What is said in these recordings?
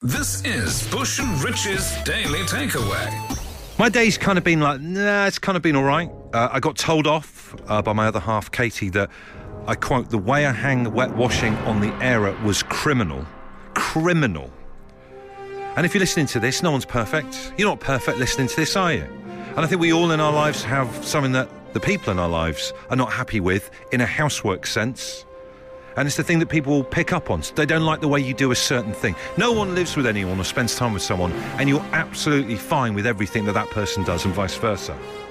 This is Bush and Rich's Daily Takeaway. My day's kind of been like, it's kind of been all right. I got told off by my other half, Katie, that, I quote, the way I hang wet washing on the Aira was criminal. Criminal. And if you're listening to this, no one's perfect. You're not perfect listening to this, are you? And I think we all in our lives have something that the people in our lives are not happy with in a housework sense. And it's the thing that people pick up on. They don't like the way you do a certain thing. No one lives with anyone or spends time with someone, and you're absolutely fine with everything that that person does and vice versa.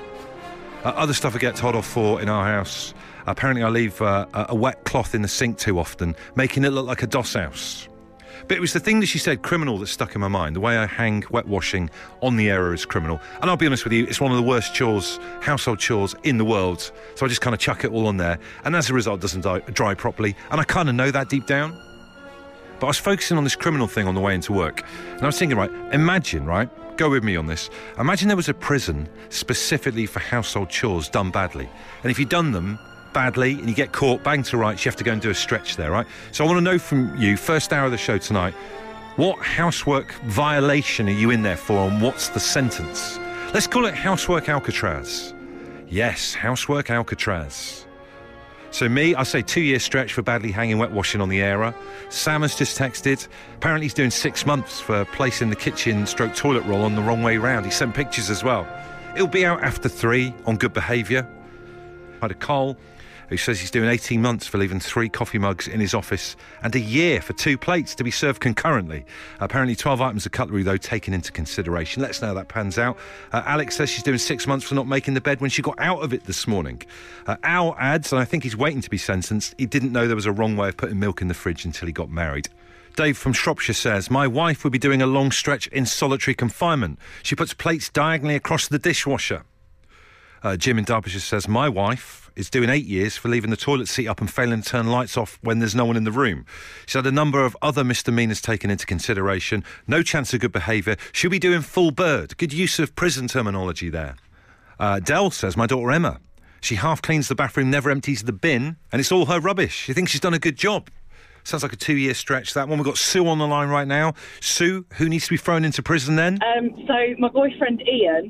Other stuff I get told off for in our house. Apparently I leave a wet cloth in the sink too often, making it look like a doss house. But it was the thing that she said, criminal, that stuck in my mind. The way I hang wet washing on the Aira is criminal. And I'll be honest with you, it's one of the worst chores, household chores in the world. So I just kind of chuck it all on there. And as a result, it doesn't dry properly. And I kind of know that deep down. But I was focusing on this criminal thing on the way into work. And I was thinking, right, imagine, right, go with me on this. Imagine there was a prison specifically for household chores done badly. And if you'd done them badly and you get caught, bang to rights, you have to go and do a stretch there, right? So I want to know from you, first hour of the show tonight, what housework violation are you in there for, and what's the sentence? Let's call it Housework Alcatraz. Yes, Housework Alcatraz. So me, I say 2-year stretch for badly hanging wet washing on the Aira. Sam has just texted. Apparently he's doing 6 months for placing the kitchen stroke toilet roll on the wrong way round. He sent pictures as well. It'll be out after 3 on good behaviour. I had a Cole who says he's doing 18 months for leaving 3 coffee mugs in his office and a year for 2 plates to be served concurrently. Apparently 12 items of cutlery, though, taken into consideration. Let's know how that pans out. Alex says she's doing 6 months for not making the bed when she got out of it this morning. Al adds, and I think he's waiting to be sentenced, he didn't know there was a wrong way of putting milk in the fridge until he got married. Dave from Shropshire says, my wife would be doing a long stretch in solitary confinement. She puts plates diagonally across the dishwasher. Jim in Derbyshire says, my wife is doing 8 years for leaving the toilet seat up and failing to turn lights off when there's no one in the room. She's had a number of other misdemeanours taken into consideration. No chance of good behaviour. She'll be doing full bird. Good use of prison terminology there. Dell says, my daughter Emma, she half cleans the bathroom, never empties the bin, and it's all her rubbish. She thinks she's done a good job. Sounds like a 2-year stretch, that one. We've got Sue on the line right now. Sue, who needs to be thrown into prison then? So my boyfriend Ian,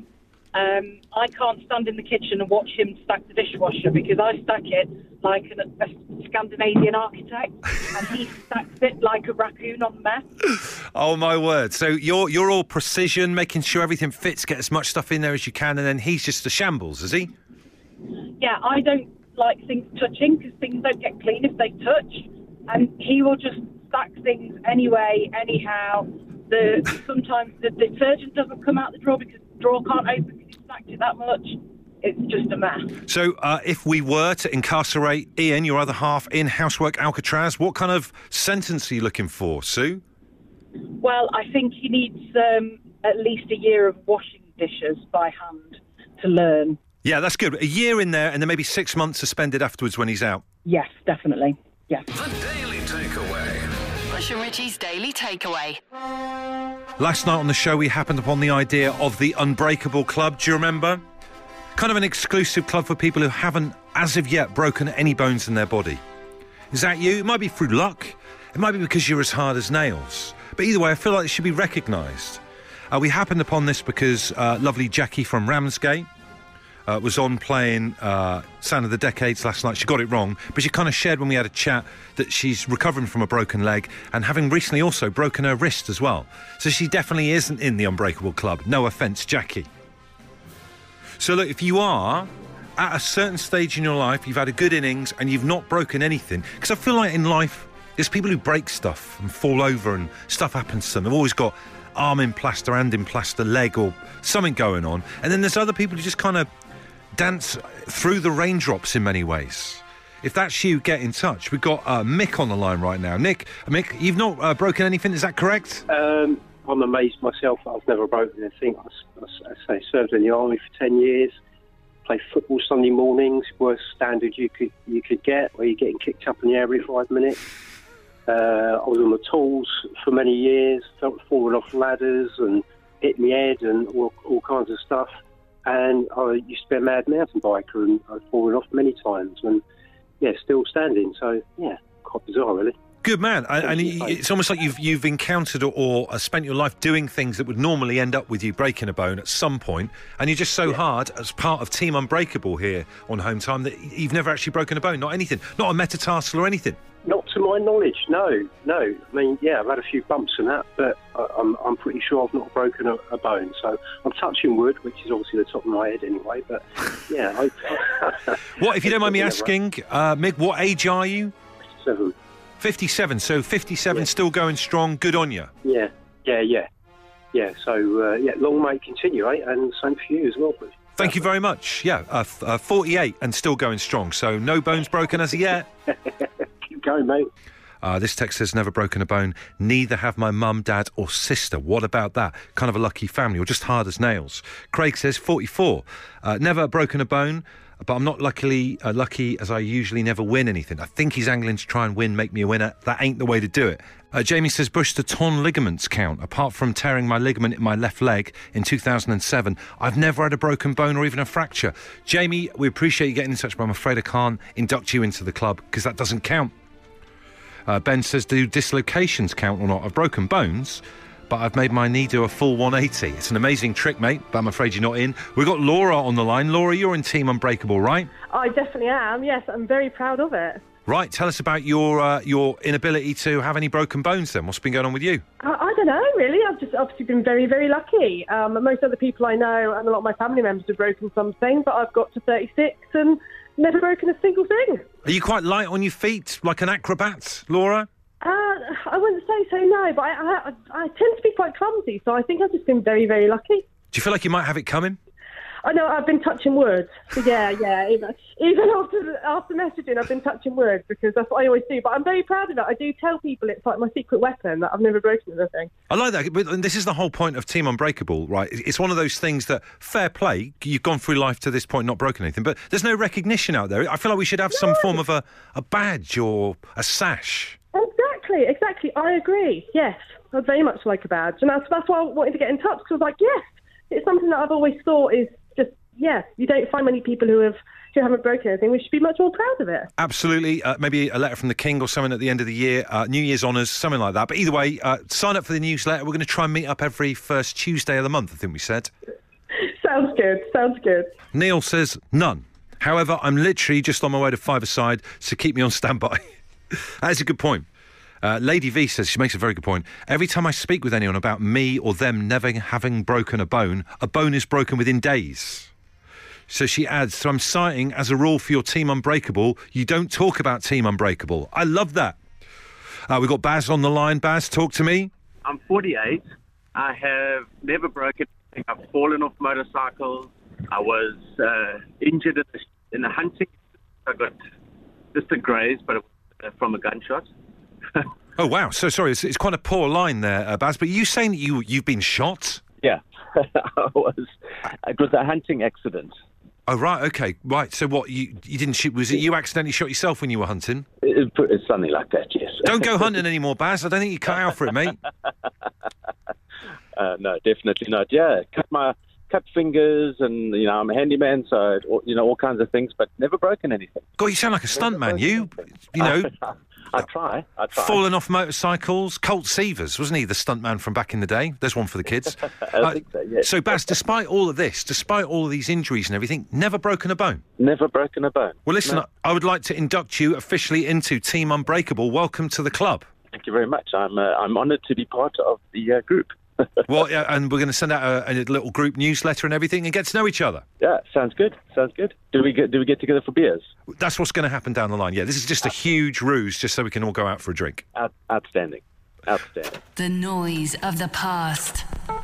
I can't stand in the kitchen and watch him stack the dishwasher because I stack it like a Scandinavian architect and he stacks it like a raccoon on mess. Oh, my word. So you're all precision, making sure everything fits, get as much stuff in there as you can, and then he's just a shambles, is he? Yeah, I don't like things touching because things don't get clean if they touch. And he will just stack things anyway, anyhow. Sometimes the detergent doesn't come out the drawer because the drawer can't open because he stacked it that much. It's just a mess. So if we were to incarcerate Ian, your other half, in Housework Alcatraz, what kind of sentence are you looking for, Sue? Well, I think he needs at least a year of washing dishes by hand to learn. Yeah, that's good. A year in there and then maybe 6 months suspended afterwards when he's out. Yes, definitely. Yes. The Daily Takeaway. Bush and Richie's Daily Takeaway. Last night on the show, we happened upon the idea of the Unbreakable Club. Do you remember? Kind of an exclusive club for people who haven't, as of yet, broken any bones in their body. Is that you? It might be through luck. It might be because you're as hard as nails. But either way, I feel like it should be recognised. We happened upon this because lovely Jackie from Ramsgate was on playing Sound of the Decades last night. She got it wrong, but she kind of shared when we had a chat that she's recovering from a broken leg and having recently also broken her wrist as well. So she definitely isn't in the Unbreakable Club. No offence, Jackie. So look, if you are at a certain stage in your life, you've had a good innings and you've not broken anything, because I feel like in life, there's people who break stuff and fall over and stuff happens to them. They've always got arm in plaster, hand in plaster, leg or something going on. And then there's other people who just kind of dance through the raindrops in many ways. If that's you, get in touch. We've got Mick on the line right now. Mick, you've not broken anything, is that correct? I'm amazed myself that I've never broken anything. I served in the army for 10 years, played football Sunday mornings, worst standard you could get, where you're getting kicked up in the air every 5 minutes. I was on the tools for many years, falling off ladders and hit my head and all kinds of stuff. And I used to be a mad mountain biker and I've fallen off many times and, yeah, still standing. So, yeah, quite bizarre, really. Good man. And it's almost like you've encountered or spent your life doing things that would normally end up with you breaking a bone at some point, and you're just so hard as part of Team Unbreakable here on Home Time that you've never actually broken a bone, not anything, not a metatarsal or anything. Not to my knowledge, no. I mean, yeah, I've had a few bumps and that, but I'm pretty sure I've not broken a bone. So I'm touching wood, which is obviously the top of my head anyway. But yeah. What, if you don't mind me asking, Mick, what age are you? 57. 57. So 57, still going strong. Good on you. Yeah. So long may it continue, eh? And same for you as well, please. Thank you very much. Yeah, 48 and still going strong. So no bones broken as of yet. Keep going, mate. This text says, never broken a bone. Neither have my mum, dad or sister. What about that? Kind of a lucky family, or just hard as nails. Craig says, 44. Never broken a bone, but I'm not lucky as I usually never win anything. I think he's angling to try and make me a winner. That ain't the way to do it. Jamie says, Bush, the torn ligaments count. Apart from tearing my ligament in my left leg in 2007, I've never had a broken bone or even a fracture. Jamie, we appreciate you getting in touch, but I'm afraid I can't induct you into the club because that doesn't count. Ben says, do dislocations count or not? I've broken bones, but I've made my knee do a full 180. It's an amazing trick, mate, but I'm afraid you're not in. We've got Laura on the line. Laura, you're in Team Unbreakable, right? I definitely am, yes. I'm very proud of it. Right, tell us about your inability to have any broken bones then. What's been going on with you? I don't know, really. I've just obviously been very, very lucky. Most other people I know and a lot of my family members have broken something, but I've got to 36 and never broken a single thing. Are you quite light on your feet, like an acrobat, Laura? I wouldn't say so, no, but I tend to be quite clumsy, so I think I've just been very, very lucky. Do you feel like you might have it coming? I know, I've been touching wood. So yeah. Even after messaging, I've been touching wood because that's what I always do. But I'm very proud of it. I do tell people it's like my secret weapon, that I've never broken anything. I like that. But this is the whole point of Team Unbreakable, right? It's one of those things that, fair play, you've gone through life to this point not broken anything, but there's no recognition out there. I feel like we should have some form of a badge or a sash. Exactly. I agree. Yes, I'd very much like a badge. And that's why I wanted to get in touch, because I was like, yes, it's something that I've always thought is just, you don't find many people who haven't broken anything. We should be much more proud of it. Absolutely. Maybe a letter from the King or something at the end of the year, New Year's honours, something like that. But either way, sign up for the newsletter. We're going to try and meet up every first Tuesday of the month, I think we said. Sounds good. Neil says, none. However, I'm literally just on my way to five-a-side, so keep me on standby. That is a good point. Lady V says, she makes a very good point. Every time I speak with anyone about me or them never having broken a bone is broken within days. So she adds, so I'm citing as a rule for your Team Unbreakable, you don't talk about Team Unbreakable. I love that. We've got Baz on the line. Baz, talk to me. I'm 48. I have never broken anything. I've fallen off motorcycles. I was injured in the hunting. I got just a graze, but it was from a gunshot. Oh, wow. So, sorry, it's quite a poor line there, Baz, but are you saying that you've been shot? Yeah, I was. It was a hunting accident. Oh, right, okay. Right, so what, you didn't shoot, was it you accidentally shot yourself when you were hunting? It's something like that, yes. Don't go hunting anymore, Baz. I don't think you cut out for it, mate. No, definitely not. Yeah, cut fingers and, I'm a handyman, so, all kinds of things, but never broken anything. God, you sound like a stuntman, you I try. Falling off motorcycles. Colt Seavers, wasn't he, the stuntman from back in the day? There's one for the kids. I think so, yes. So, Baz, despite all of this, despite all of these injuries and everything, never broken a bone? Never broken a bone. Well, listen, no. I would like to induct you officially into Team Unbreakable. Welcome to the club. Thank you very much. I'm honoured to be part of the group. Well, yeah, and we're going to send out a little group newsletter and everything and get to know each other. Yeah, sounds good. Do we get together for beers? That's what's going to happen down the line. Yeah, this is just a huge ruse just so we can all go out for a drink. Outstanding. The noise of the past.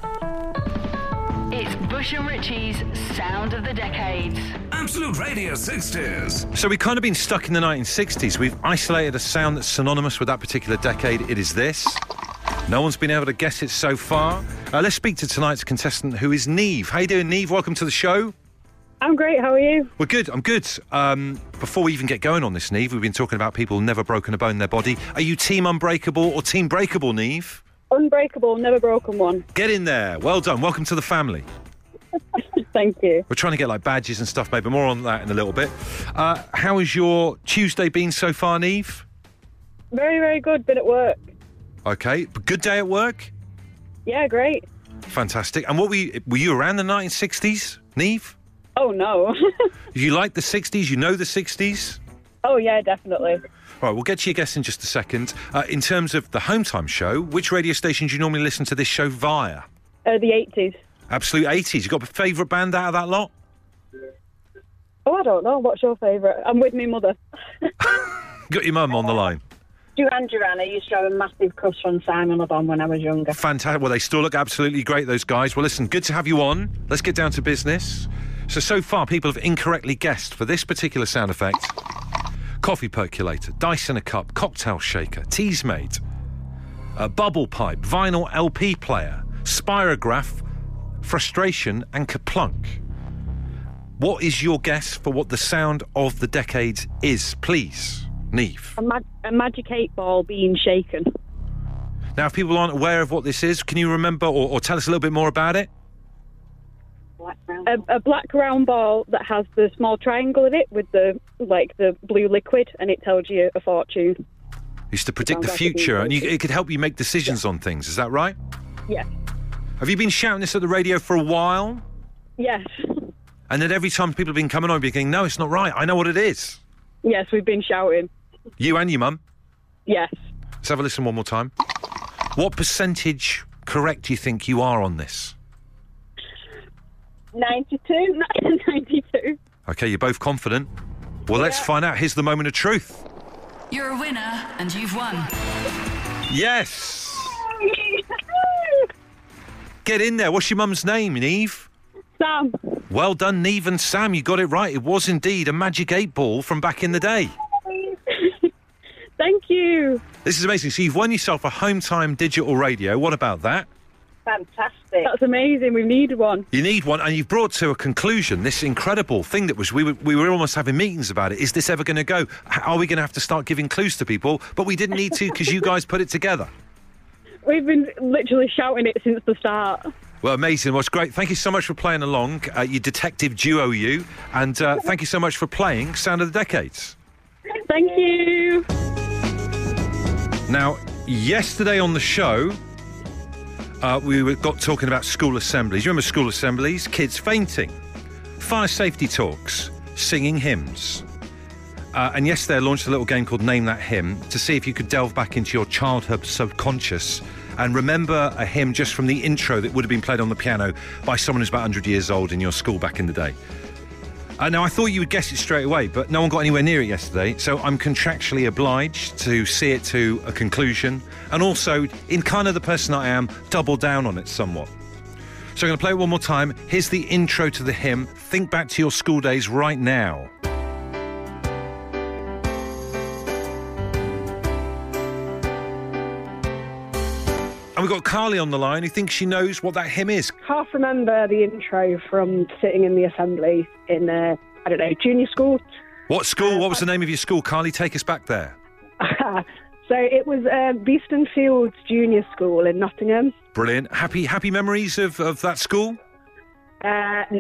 It's Bush and Richie's Sound of the Decades. Absolute Radio 60s. So we've kind of been stuck in the 1960s. We've isolated a sound that's synonymous with that particular decade. It is this. No one's been able to guess it so far. Let's speak to tonight's contestant, who is Neve. How you doing, Neve? Welcome to the show. I'm great, how are you? We're good, I'm good. Before we even get going on this, Neve, we've been talking about people who've never broken a bone in their body. Are you Team Unbreakable or Team Breakable, Neve? Unbreakable, never broken one. Get in there. Well done. Welcome to the family. Thank you. We're trying to get like badges and stuff, maybe more on that in a little bit. How has your Tuesday been so far, Neve? Very, very good. Been at work. Okay, good day at work? Yeah, great. Fantastic. And what were you around the 1960s, Niamh? Oh, no. You like the 60s? You know the 60s? Oh, yeah, definitely. All right, we'll get to your guess in just a second. In terms of the Home Time show, which radio station do you normally listen to this show via? The 80s. Absolute 80s. You got a favourite band out of that lot? Oh, I don't know. What's your favourite? I'm with my mother. Got your mum on the line. Duran Duran. I used to have a massive crush on Simon Le Bon when I was younger. Fantastic. Well, they still look absolutely great, those guys. Well, listen, good to have you on. Let's get down to business. So far, people have incorrectly guessed for this particular sound effect. Coffee percolator, dice in a cup, cocktail shaker, Teasmade, bubble pipe, vinyl LP player, spirograph, frustration and kaplunk. What is your guess for what the sound of the decades is, please, Niamh? A magic 8-ball being shaken. Now, if people aren't aware of what this is, can you remember or tell us a little bit more about it? A black round ball that has the small triangle in it with the blue liquid, and it tells you a fortune. Used to predict the future, and it could help you make decisions on things. Is that right? Yeah. Have you been shouting this at the radio for a while? Yes. And then every time people have been coming on, you're going, no, it's not right. I know what it is. Yes, we've been shouting. You and your mum? Yes. Let's have a listen one more time. What percentage correct do you think you are on this? 92. 92. Okay, you're both confident. Well, let's find out. Here's the moment of truth. You're a winner and you've won. Yes! Get in there. What's your mum's name, Niamh? Sam. Well done, Niamh and Sam. You got it right. It was indeed a magic 8-ball from back in the day. Thank you. This is amazing. So you've won yourself a Home Time digital radio. What about that? Fantastic. That's amazing. We need one. You need one, and you've brought to a conclusion this incredible thing that was we were almost having meetings about it. Is this ever going to go? Are we going to have to start giving clues to people? But we didn't need to because you guys put it together. We've been literally shouting it since the start. Well, amazing. Well, it's great. Thank you so much for playing along. You detective duo, you. And thank you so much for playing Sound of the Decades. Thank you. Now, yesterday on the show, we got talking about school assemblies. You remember school assemblies? Kids fainting, fire safety talks, singing hymns. And yesterday I launched a little game called Name That Hymn to see if you could delve back into your childhood subconscious and remember a hymn just from the intro that would have been played on the piano by someone who's about 100 years old in your school back in the day. Now, I thought you would guess it straight away, but no one got anywhere near it yesterday, so I'm contractually obliged to see it to a conclusion and also, in kind of the person I am, double down on it somewhat. So I'm going to play it one more time. Here's the intro to the hymn. Think back to your school days right now. And we've got Carly on the line who thinks she knows what that hymn is. Half remember the intro from sitting in the assembly in, junior school. What school? What was the name of your school? Carly, take us back there. So it was Beeston Fields Junior School in Nottingham. Brilliant. Happy memories of that school? Not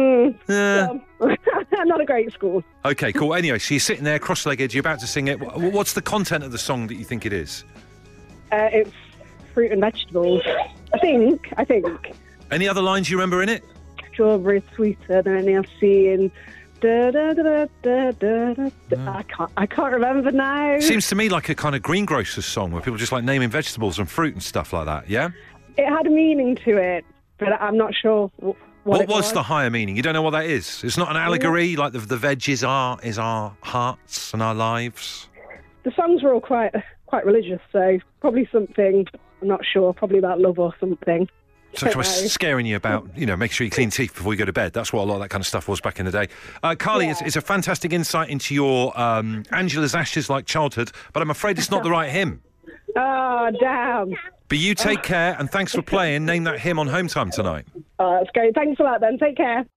a great school. Okay, cool. Anyway, so you're sitting there cross-legged, you're about to sing it. What's the content of the song that you think it is? It's fruit and vegetables. I think. Any other lines you remember in it? Strawberry sweeter than any I've seen. Da, da, da, da, da, da, da. I can't remember now. Seems to me like a kind of greengrocer's song where people just like naming vegetables and fruit and stuff like that, yeah? It had a meaning to it, but I'm not sure what was the higher meaning? You don't know what that is? It's not an allegory like the veg is our hearts and our lives? The songs were all quite religious, so probably something, I'm not sure, probably about love or something. So I was scaring you about, make sure you clean teeth before you go to bed. That's what a lot of that kind of stuff was back in the day. Carly, it's a fantastic insight into your Angela's Ashes-like childhood, but I'm afraid it's not the right hymn. Oh, damn. But you take care, and thanks for playing Name That Hymn on Home Time tonight. Oh, that's great. Thanks a lot, then. Take care.